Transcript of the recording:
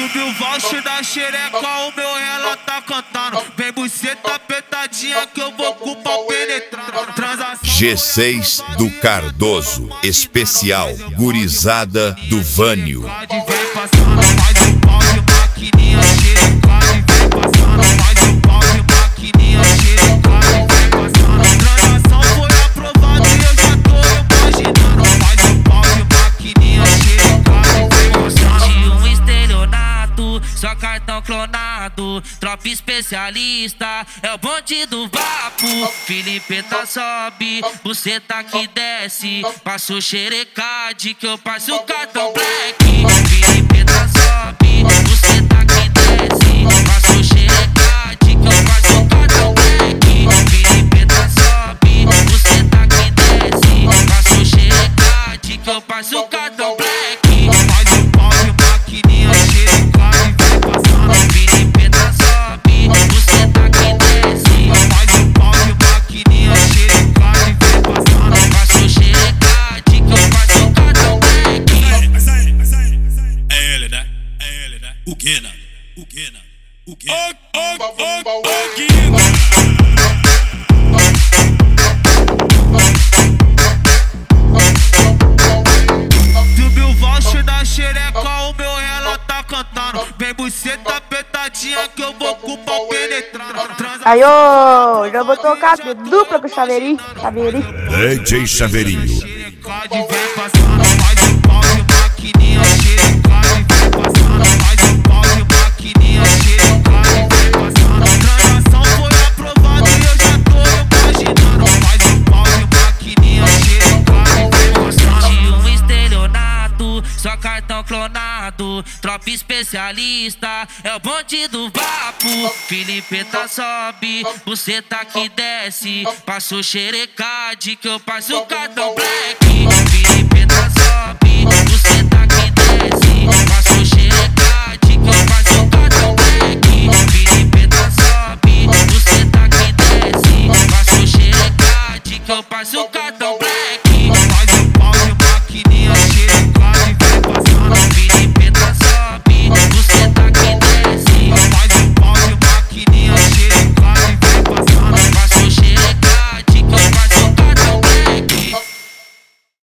Subiu o voucher da xereca, o meu ela tá cantando. Vem buceta apertadinha que eu vou com o pau penetrando. Transação G6 do Cardoso, especial gurizada do Vânio. vem passando, faz o pau de maquininha xerecade. Vem passando, faz o pau de maquininha xerecade. Vem passando, transação foi aprovada e eu já tô imaginando. Faz o pau de maquininha xerecade. Vem passando. De um estelionato, só cartão clonado. Tropa especialista, é o bonde do vapo. Filipeta sobe, buceta que desce. Passo xerecade que eu passo o cartão black. Filipeta sobe, buceta que desce. Passo xerecade que eu passo o cartão black. Filipeta sobe, buceta que desce. Passo xerecade que eu passo o cartão black. Faz o pau de maquininha xerecade. Vem passando. Filipeta sobe, buceta que desce. Faz o pau de maquininha xerecade. Vem passando. Passo xerecade que eu passo o cartão black. É ele, né? É ele, né? O Guina. O Guina. O Guina. O Guina. Subiu o voucher da xereca, o meu ela tá cantando. Vem buceta apertadinha que eu vou com o pau penetrando. Aí, ô, já vou tocar dupla com o Chaveirinho. DJ Chaveirinho. Xerecade vem passando, faz o pau de maquininha xerecade. Vem passando, faz o pau de maquininha xerecade. Vem passando, transação foi aprovada e eu já tô imaginando. Faz o pau de maquininha xerecade. Vem passando. De um estelionato, só cartão clonado. Tropa especialista, é o bonde do vapo. Filipeta sobe, buceta que desce. Passo xerecade que eu passo o cartão black. Filipeta sobe, buceta que desce. Passo xerecade que eu passo o cartão black. Filipeta sobe, buceta que desce. Passo xerecade que eu passo o cartão black.